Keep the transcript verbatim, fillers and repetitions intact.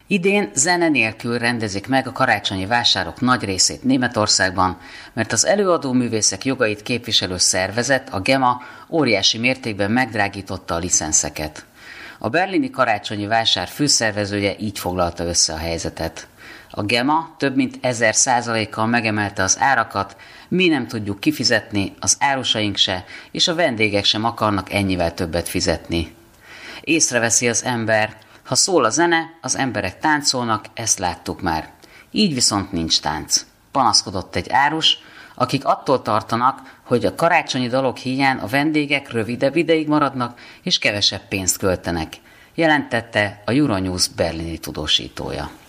Idén zene nélkül rendezik meg a karácsonyi vásárok nagy részét Németországban, mert az előadó művészek jogait képviselő szervezet, a GEMA óriási mértékben megdrágította a licenszeket. A berlini karácsonyi vásár főszervezője így foglalta össze a helyzetet. A GEMA több mint ezer százalékkal megemelte az árakat, mi nem tudjuk kifizetni, az árusaink se, és a vendégek sem akarnak ennyivel többet fizetni. Észreveszi az ember, ha szól a zene, az emberek táncolnak, ezt láttuk már. Így viszont nincs tánc. Panaszkodott egy árus, akik attól tartanak, hogy a karácsonyi dalok hiány a vendégek rövidebb ideig maradnak és kevesebb pénzt költenek, jelentette a Euronews berlini tudósítója.